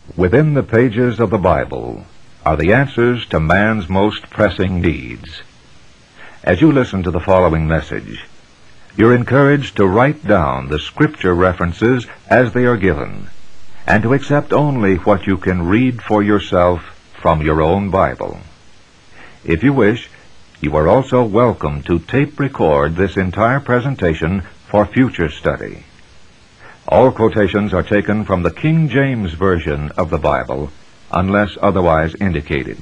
Within the pages of the Bible are the answers to man's most pressing needs. As you listen to the following message, you're encouraged to write down the scripture references as they are given, and to accept only what you can read for yourself from your own Bible. If you wish, you are also welcome to tape record this entire presentation for future study. All quotations are taken from the King James Version of the Bible, unless otherwise indicated.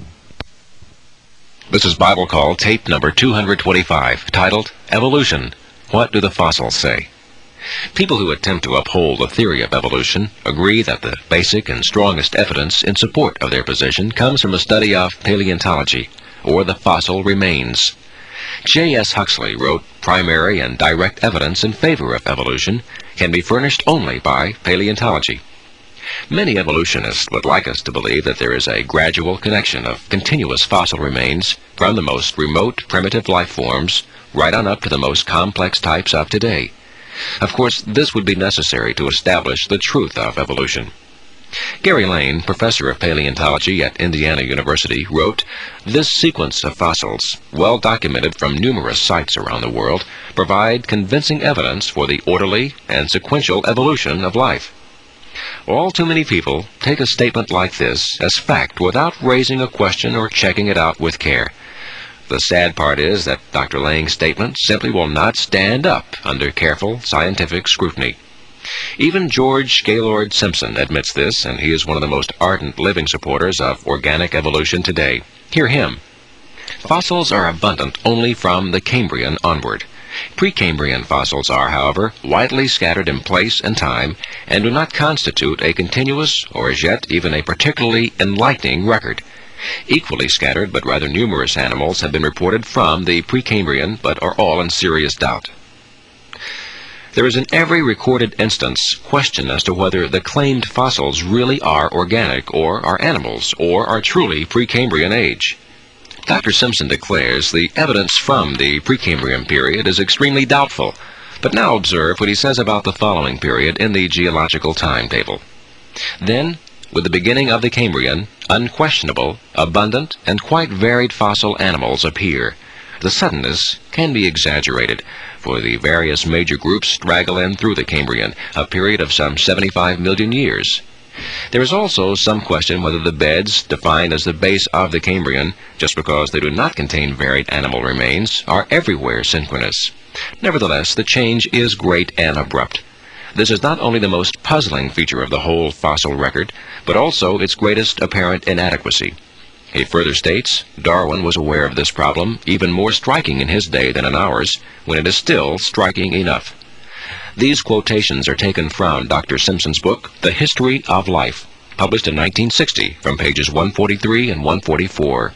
This is Bible Call, tape number 225, titled, Evolution. What do the fossils say? People who attempt to uphold the theory of evolution agree that the basic and strongest evidence in support of their position comes from a study of paleontology, or the fossil remains. J.S. Huxley wrote, primary and direct evidence in favor of evolution can be furnished only by paleontology. Many evolutionists would like us to believe that there is a gradual connection of continuous fossil remains from the most remote primitive life forms right on up to the most complex types of today. Of course, this would be necessary to establish the truth of evolution. Gary Lane, professor of paleontology at Indiana University, wrote, "This sequence of fossils, well documented from numerous sites around the world, provide convincing evidence for the orderly and sequential evolution of life." All too many people take a statement like this as fact without raising a question or checking it out with care. The sad part is that Dr. Lane's statement simply will not stand up under careful scientific scrutiny. Even George Gaylord Simpson admits this, and he is one of the most ardent living supporters of organic evolution today. Hear him. Fossils are abundant only from the Cambrian onward. Precambrian fossils are, however, widely scattered in place and time, and do not constitute a continuous, or as yet even a particularly enlightening record. Equally scattered but rather numerous animals have been reported from the Precambrian, but are all in serious doubt. There is in every recorded instance question as to whether the claimed fossils really are organic, or are animals, or are truly Precambrian age. Dr. Simpson declares the evidence from the Precambrian period is extremely doubtful, but now observe what he says about the following period in the geological timetable. Then, with the beginning of the Cambrian, unquestionable, abundant, and quite varied fossil animals appear. The suddenness can be exaggerated, for the various major groups straggle in through the Cambrian, a period of some 75 million years. There is also some question whether the beds, defined as the base of the Cambrian, just because they do not contain varied animal remains, are everywhere synchronous. Nevertheless, the change is great and abrupt. This is not only the most puzzling feature of the whole fossil record, but also its greatest apparent inadequacy. He further states, Darwin was aware of this problem, even more striking in his day than in ours, when it is still striking enough. These quotations are taken from Dr. Simpson's book, The History of Life, published in 1960, from pages 143 and 144.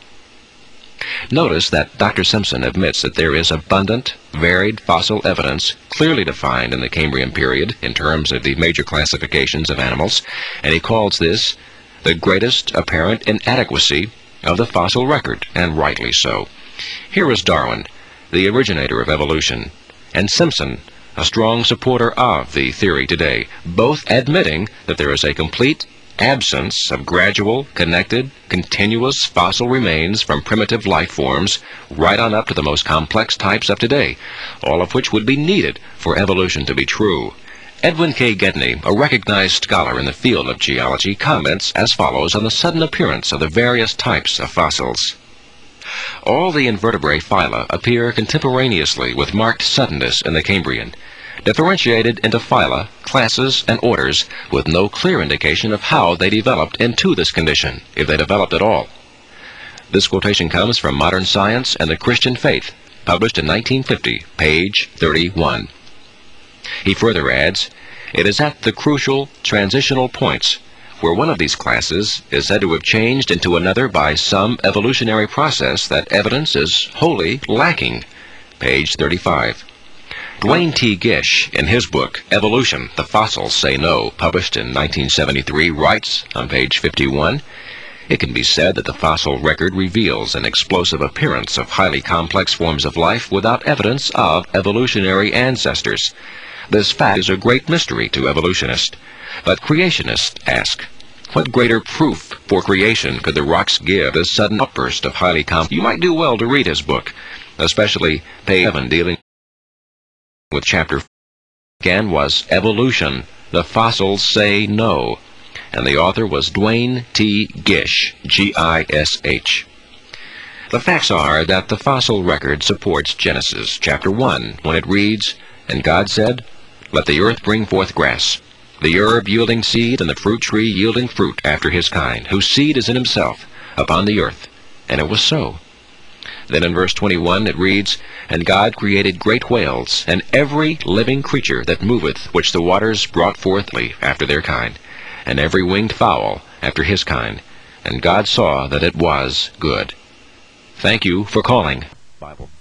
Notice that Dr. Simpson admits that there is abundant, varied fossil evidence clearly defined in the Cambrian period in terms of the major classifications of animals, and he calls this the greatest apparent inadequacy of the fossil record, and rightly so. Here is Darwin, the originator of evolution, and Simpson, a strong supporter of the theory today, both admitting that there is a complete absence of gradual, connected, continuous fossil remains from primitive life forms right on up to the most complex types of today, all of which would be needed for evolution to be true. Edwin K. Gedney, a recognized scholar in the field of geology, comments as follows on the sudden appearance of the various types of fossils. All the invertebrate phyla appear contemporaneously with marked suddenness in the Cambrian, differentiated into phyla, classes, and orders, with no clear indication of how they developed into this condition, if they developed at all. This quotation comes from Modern Science and the Christian Faith, published in 1950, page 31. He further adds, it is at the crucial transitional points where one of these classes is said to have changed into another by some evolutionary process that evidence is wholly lacking. Page 35. Dwayne T. Gish, in his book, Evolution, The Fossils Say No, published in 1973, writes on page 51, it can be said that the fossil record reveals an explosive appearance of highly complex forms of life without evidence of evolutionary ancestors. This fact is a great mystery to evolutionists, but creationists ask, What greater proof for creation could the rocks give this sudden outburst of highly complex? You might do well to read his book, especially page 7, dealing with chapter 4. Again was Evolution, The Fossils Say No, and the author was Duane T. Gish, G-I-S-H. The facts are that the fossil record supports Genesis chapter 1, when it reads, "And God said, Let the earth bring forth grass, the herb yielding seed, and the fruit tree yielding fruit after his kind, whose seed is in himself, upon the earth. And it was so." Then in verse 21 it reads, "And God created great whales, and every living creature that moveth, which the waters brought forth after their kind, and every winged fowl after his kind. And God saw that it was good." Thank you for calling Bible.